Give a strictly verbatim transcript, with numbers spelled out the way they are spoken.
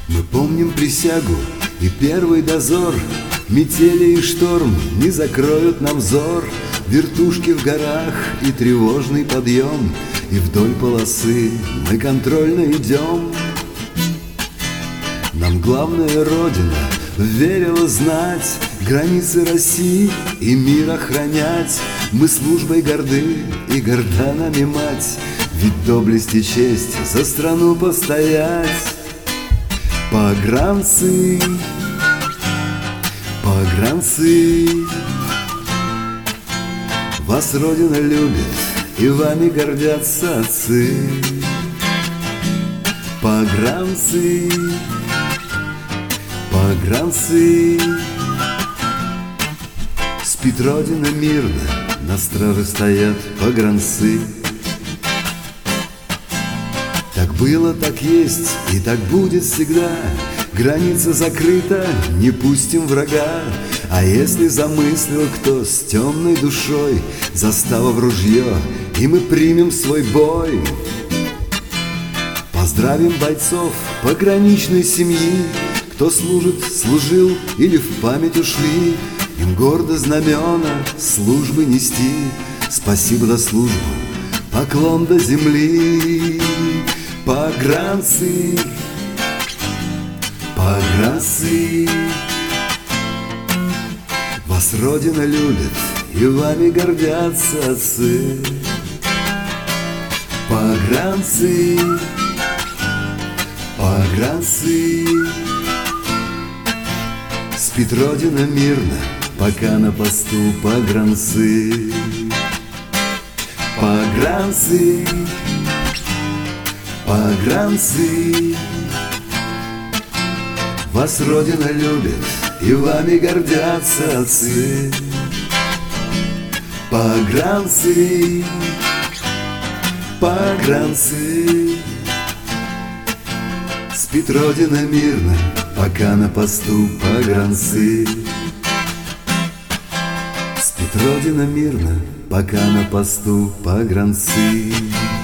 Мы помним присягу и первый дозор. Метели и шторм не закроют нам взор. Вертушки в горах и тревожный подъем, и вдоль полосы мы контрольно идем. Нам главная Родина верила знать, границы России и мир охранять. Мы службой горды и горда нами мать, ведь доблесть и честь за страну постоять. Погранцы, погранцы, вас Родина любит и вами гордятся отцы. Погранцы, погранцы, спит Родина мирно, на страже стоят погранцы. Так было, так есть и так будет всегда. Граница закрыта, не пустим врага. А если замыслил кто с темной душой, застава в ружье, и мы примем свой бой. Поздравим бойцов пограничной семьи, кто служит, служил или в память ушли. Им гордо знамена службы нести. Спасибо за службу, поклон до земли. Погранцы, погранцы, вас Родина любит и вами гордятся отцы. Погранцы, погранцы, спит Родина мирно, пока на посту погранцы. Погранцы, погранцы, вас Родина любит и вами гордятся отцы. Погранцы, погранцы, спит Родина мирно, пока на посту погранцы. Спит Родина мирно, пока на посту погранцы.